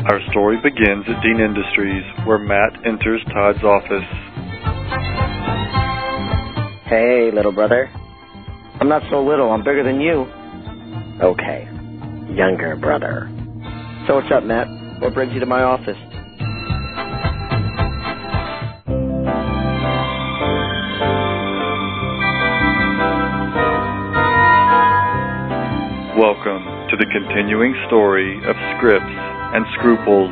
Our story begins at Dean Industries, where Matt enters Todd's office. Hey, little brother. I'm not so little. I'm bigger than you. Okay. Younger brother. So what's up, Matt? What brings you to my office? Welcome to the continuing story of Scripts and Scruples.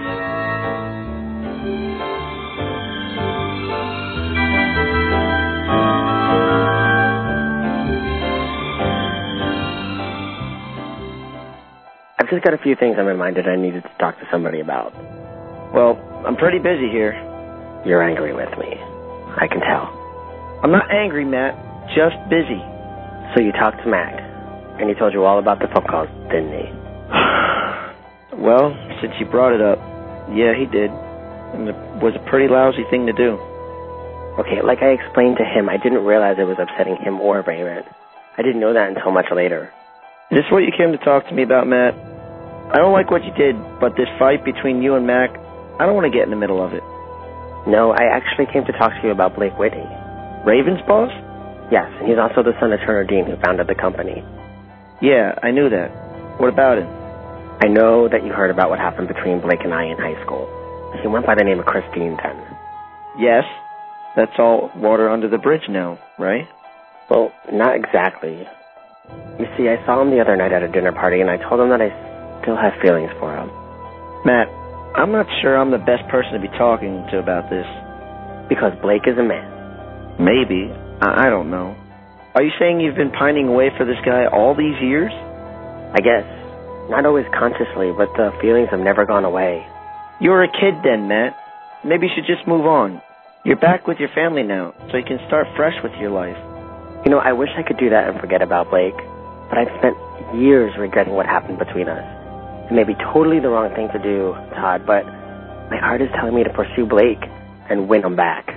I've just got a few things I'm reminded I needed to talk to somebody about. Well, I'm pretty busy here. You're angry with me. I can tell. I'm not angry, Matt. Just busy. So you talked to Mag, and he told you all about the phone calls, didn't he? Well, since you brought it up, yeah, he did. And it was a pretty lousy thing to do. Okay, like I explained to him, I didn't realize it was upsetting him or Raymond. I didn't know that until much later. Is this what you came to talk to me about, Matt? I don't like what you did, but this fight between you and Mac, I don't want to get in the middle of it. No, I actually came to talk to you about Blake Whitney. Raven's boss? Yes, and he's also the son of Turner Dean, who founded the company. Yeah, I knew that. What about him? I know that you heard about what happened between Blake and I in high school. He went by the name of Christine then. Yes, that's all water under the bridge now, right? Well, not exactly. You see, I saw him the other night at a dinner party, and I told him that I still have feelings for him. Matt, I'm not sure I'm the best person to be talking to about this. Because Blake is a man. Maybe. I don't know. Are you saying you've been pining away for this guy all these years? I guess. Not always consciously, but the feelings have never gone away. You were a kid then, Matt. Maybe you should just move on. You're back with your family now, so you can start fresh with your life. You know, I wish I could do that and forget about Blake, but I've spent years regretting what happened between us. It may be totally the wrong thing to do, Todd, but my heart is telling me to pursue Blake and win him back.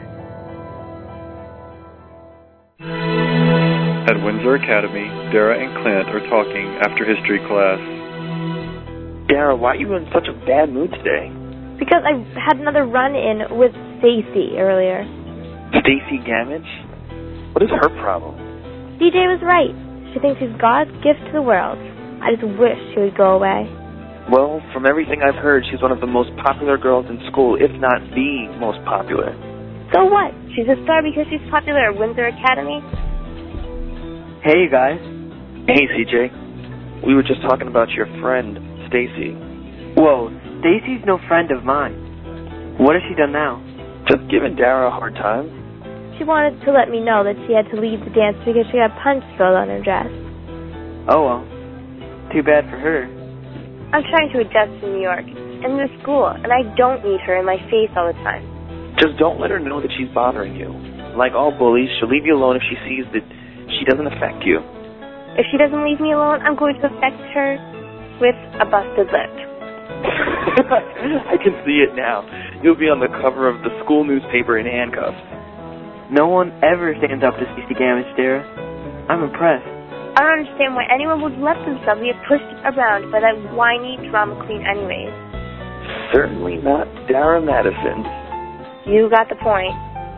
At Windsor Academy, Dara and Clint are talking after history class. Dara, why are you in such a bad mood today? Because I had another run-in with Stacy earlier. Stacy Gamage? What is her problem? DJ was right. She thinks she's God's gift to the world. I just wish she would go away. Well, from everything I've heard, she's one of the most popular girls in school, if not the most popular. So what? She's a star because she's popular at Windsor Academy? Hey, you guys. Hey, CJ. We were just talking about your friend, Stacy. Whoa, Stacy's no friend of mine. What has she done now? Just giving Dara a hard time. She wanted to let me know that she had to leave the dance because she got punch spilled on her dress. Oh, well. Too bad for her. I'm trying to adjust to New York and this school, and I don't need her in my face all the time. Just don't let her know that she's bothering you. Like all bullies, she'll leave you alone if she sees that she doesn't affect you. If she doesn't leave me alone, I'm going to affect her with a busted lip. I can see it now. You'll be on the cover of the school newspaper in handcuffs. No one ever stands up to Stacy Gamage, Dara. I'm impressed. I don't understand why anyone would let themselves get pushed around by that whiny drama queen anyways. Certainly not Dara Madison. You got the point.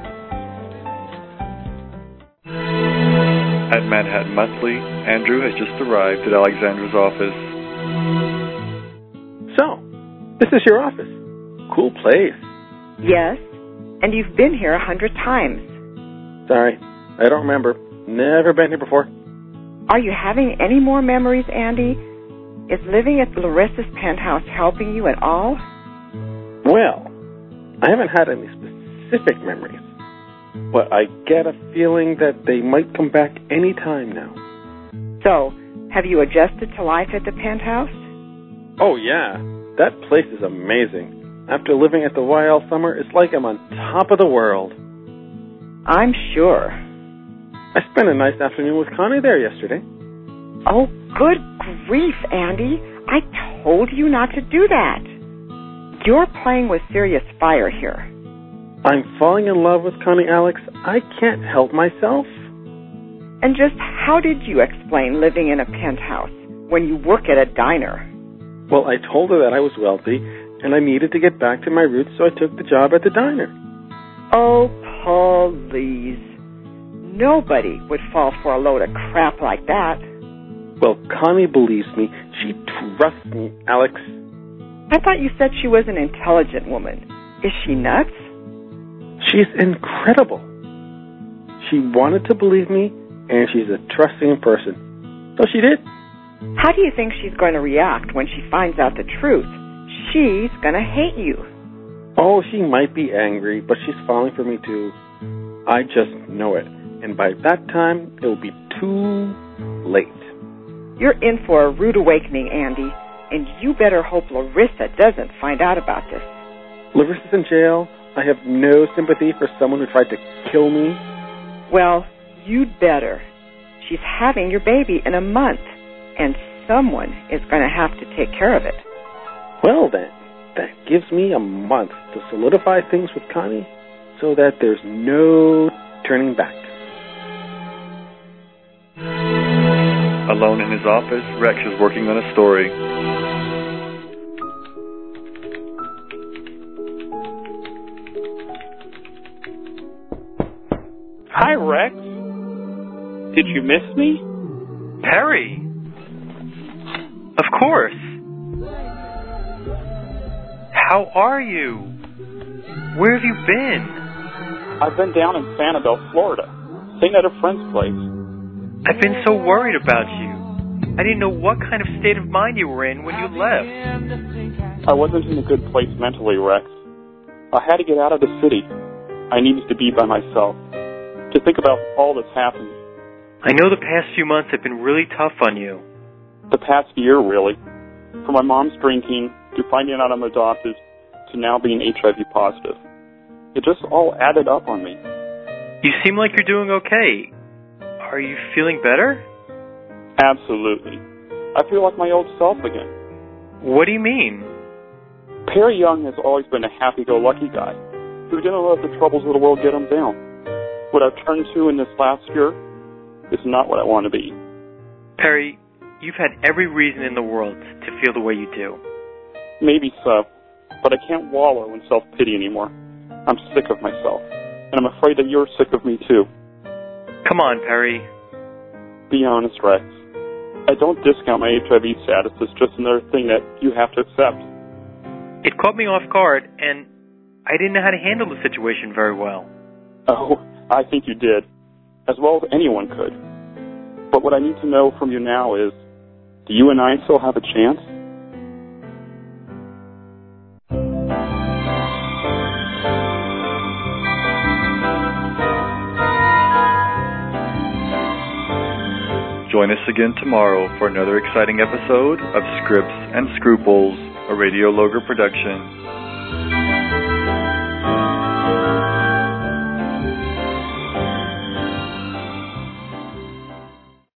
At Manhattan Monthly, Andrew has just arrived at Alexandra's office. So, this is your office. Cool place. Yes, and you've been here 100 times. Sorry, I don't remember. Never been here before. Are you having any more memories, Andy? Is living at Larissa's penthouse helping you at all? Well, I haven't had any specific memories, but I get a feeling that they might come back any time now. So, have you adjusted to life at the penthouse? Oh, yeah. That place is amazing. After living at the Y all summer, it's like I'm on top of the world. I'm sure. I spent a nice afternoon with Connie there yesterday. Oh, good grief, Andy. I told you not to do that. You're playing with serious fire here. I'm falling in love with Connie, Alex. I can't help myself. And just how did you explain living in a penthouse when you work at a diner? Well, I told her that I was wealthy and I needed to get back to my roots, so I took the job at the diner. Oh, please. Nobody would fall for a load of crap like that. Well, Connie believes me. She trusts me, Alex. I thought you said she was an intelligent woman. Is she nuts? She's incredible. She wanted to believe me, and she's a trusting person. So she did. How do you think she's going to react when she finds out the truth? She's going to hate you. Oh, she might be angry, but she's falling for me too. I just know it. And by that time, it will be too late. You're in for a rude awakening, Andy, and you better hope Larissa doesn't find out about this. Larissa's in jail. I have no sympathy for someone who tried to kill me. Well, you'd better. She's having your baby in a month, and someone is going to have to take care of it. Well, then, that gives me a month to solidify things with Connie so that there's no turning back. Alone in his office, Rex is working on a story. Hi, Rex. Did you miss me? Perry! Of course. How are you? Where have you been? I've been down in Sanibel, Florida, staying at a friend's place. I've been so worried about you. I didn't know what kind of state of mind you were in when you left. I wasn't in a good place mentally, Rex. I had to get out of the city. I needed to be by myself, to think about all that's happened. I know the past few months have been really tough on you. The past year, really. From my mom's drinking, to finding out I'm adopted, to now being HIV positive. It just all added up on me. You seem like you're doing okay. Are you feeling better? Absolutely. I feel like my old self again. What do you mean? Perry Young has always been a happy-go-lucky guy who didn't let the troubles of the world get him down. What I've turned to in this last year is not what I want to be. Perry, you've had every reason in the world to feel the way you do. Maybe so, but I can't wallow in self-pity anymore. I'm sick of myself, and I'm afraid that you're sick of me too. Come on, Perry. Be honest, Rex. I don't discount my HIV status. It's just another thing that you have to accept. It caught me off guard, and I didn't know how to handle the situation very well. Oh, I think you did, as well as anyone could. But what I need to know from you now is, do you and I still have a chance? Join us again tomorrow for another exciting episode of Scripts and Scruples, a Radio Loger production.